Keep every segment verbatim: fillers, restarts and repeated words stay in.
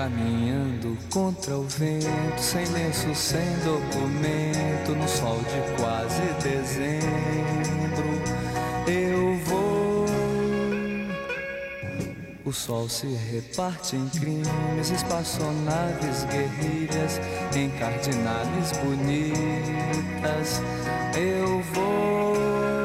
caminhando contra o vento, sem lenço, sem documento, no sol de quase dezembro. Eu vou. O sol se reparte em crimes, espaçonaves, guerrilhas, em cardinales bonitas. Eu vou.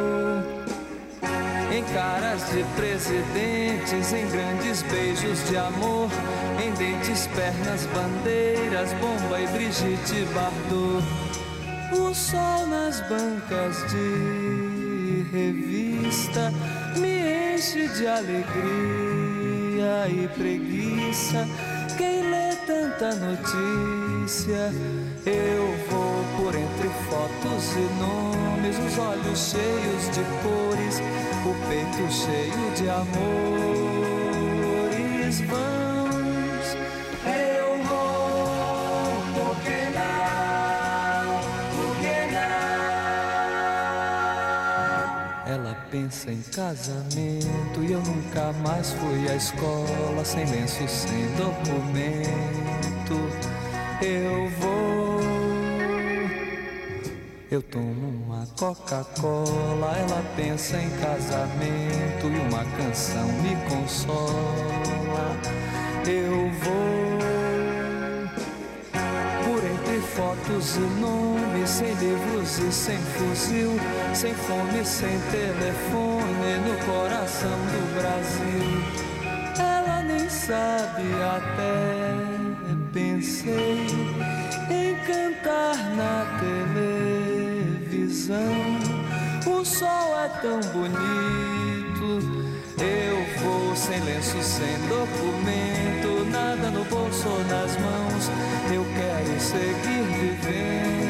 Em caras de presidentes, em grandes beijos de amor, em dentes, pernas, bandeiras, Bomba e Brigitte Bardot. O sol nas bancas de revista me enche de alegria e preguiça. Quem lê tanta notícia? Eu vou por entre fotos e nomes, os olhos cheios de cores, o peito cheio de amores vãos. Eu vou, por que não, por que não? Ela pensa em casamento e eu nunca mais fui à escola, sem lenço, sem documento. Eu vou. Eu tomo uma Coca-Cola, ela pensa em casamento e uma canção me consola. Eu vou por entre fotos e nomes, sem livros e sem fuzil, sem fome, sem telefone, no coração do Brasil. Ela nem sabe, até pensei em cantar na televisão. O sol é tão bonito. Eu vou sem lenço, sem documento, nada no bolso ou nas mãos. Eu quero seguir vivendo.